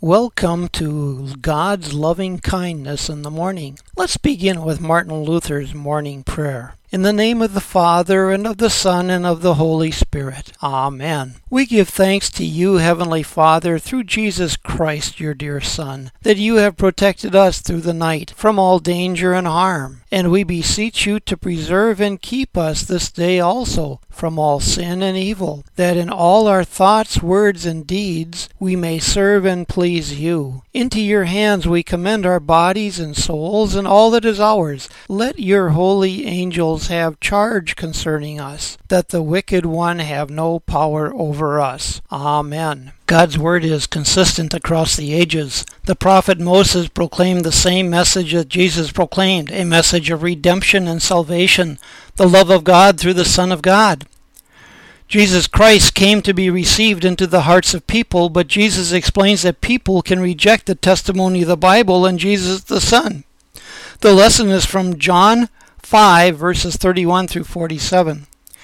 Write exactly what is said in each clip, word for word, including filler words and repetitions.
Welcome to God's loving kindness in the morning. Let's begin with Martin Luther's morning prayer. In the name of the Father, and of the Son, and of the Holy Spirit. Amen. We give thanks to you, Heavenly Father, through Jesus Christ, your dear Son, that you have protected us through the night from all danger and harm. And we beseech you to preserve and keep us this day also from all sin and evil, that in all our thoughts, words, and deeds we may serve and please you. Into your hands we commend our bodies and souls and all that is ours. Let your holy angels have charge concerning us, that the wicked one have no power over us. Amen. God's word is consistent across the ages. The prophet Moses proclaimed the same message that Jesus proclaimed, a message of redemption and salvation, the love of God through the Son of God. Jesus Christ came to be received into the hearts of people, but Jesus explains that people can reject the testimony of the Bible and Jesus the Son. The lesson is from John five, verses thirty-one through forty-seven.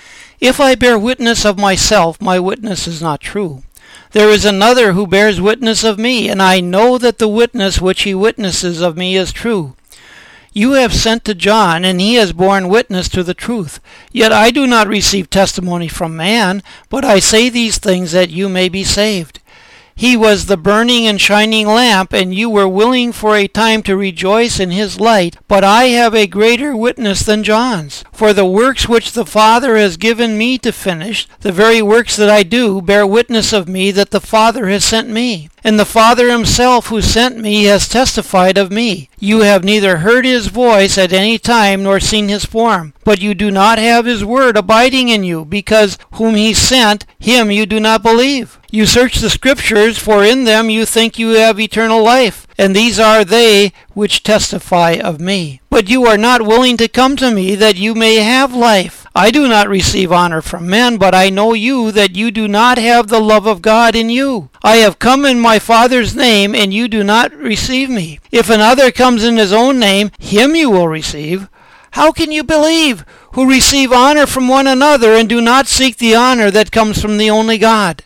If I bear witness of myself, my witness is not true. There is another who bears witness of me, and I know that the witness which he witnesses of me is true. You have sent to John, and he has borne witness to the truth. Yet I do not receive testimony from man, but I say these things that you may be saved. He was the burning and shining lamp, and you were willing for a time to rejoice in his light. But I have a greater witness than John's. For the works which the Father has given me to finish, the very works that I do, bear witness of me that the Father has sent me. And the Father himself who sent me has testified of me. You have neither heard his voice at any time nor seen his form. But you do not have his word abiding in you, because whom he sent, him you do not believe. You search the Scriptures, for in them you think you have eternal life, and these are they which testify of me. But you are not willing to come to me that you may have life. I do not receive honor from men, but I know you that you do not have the love of God in you. I have come in my Father's name, and you do not receive me. If another comes in his own name, him you will receive. How can you believe, who receive honor from one another, and do not seek the honor that comes from the only God?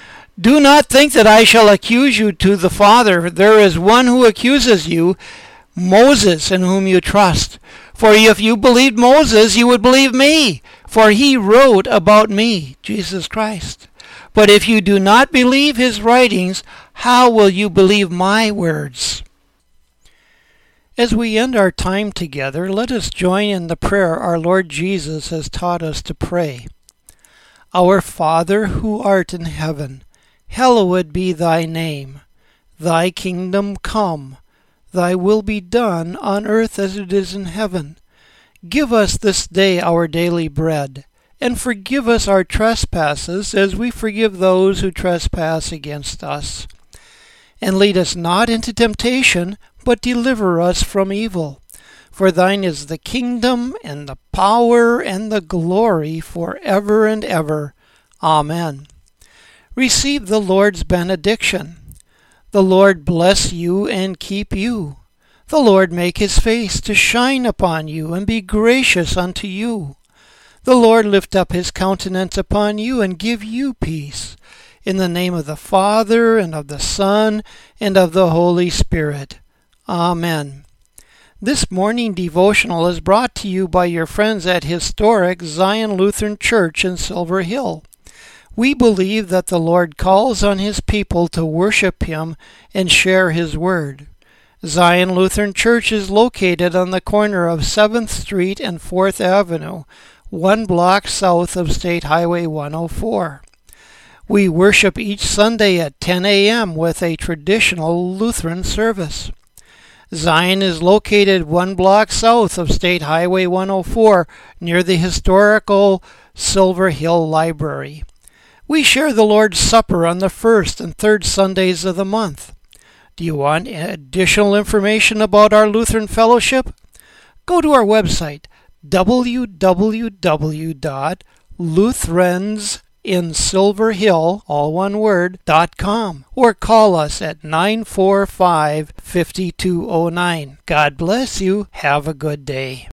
Do not think that I shall accuse you to the Father. There is one who accuses you, Moses, in whom you trust. For if you believed Moses, you would believe me, for he wrote about me, Jesus Christ. But if you do not believe his writings, how will you believe my words? As we end our time together, let us join in the prayer our Lord Jesus has taught us to pray. Our Father, who art in heaven, hallowed be thy name. Thy kingdom come. Thy will be done on earth as it is in heaven. Give us this day our daily bread, and forgive us our trespasses as we forgive those who trespass against us. And lead us not into temptation, but deliver us from evil. For thine is the kingdom, and the power, and the glory forever and ever. Amen. Receive the Lord's benediction. The Lord bless you and keep you. The Lord make his face to shine upon you and be gracious unto you. The Lord lift up his countenance upon you and give you peace. In the name of the Father, and of the Son, and of the Holy Spirit. Amen. This morning devotional is brought to you by your friends at historic Zion Lutheran Church in Silver Hill. We believe that the Lord calls on his people to worship him and share his word. Zion Lutheran Church is located on the corner of seventh Street and fourth Avenue, one block south of State Highway one oh four. We worship each Sunday at ten a.m. with a traditional Lutheran service. Zion is located one block south of State Highway one oh four near the historical Silver Hill Library. We share the Lord's Supper on the first and third Sundays of the month. Do you want additional information about our Lutheran Fellowship? Go to our website, w w w dot lutherans in silver hill, all one word, dot com, or call us at nine four five, five two zero nine. God bless you. Have a good day.